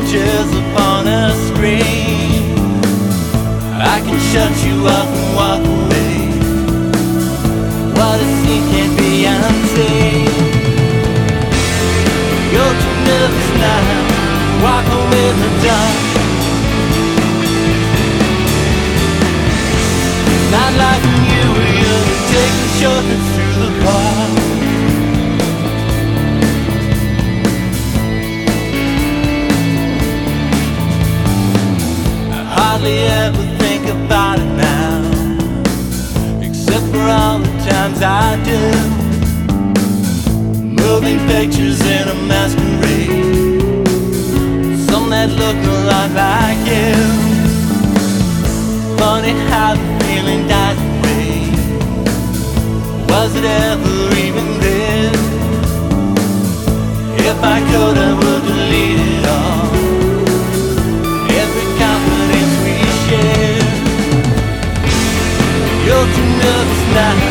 pictures upon a screen. I can shut you up and walk away. What is seen can't be unseen. You're too nervous now, walk away in the dark. Not like when you were young, taking shortcuts through the park. I hardly ever think about it now, except for all the times I do. Moving pictures in a masquerade, some that look a lot like you. Funny how the feeling dies away. Was it ever even there? If I could, I would delete it all. Every confidence we share. You're too nervous now,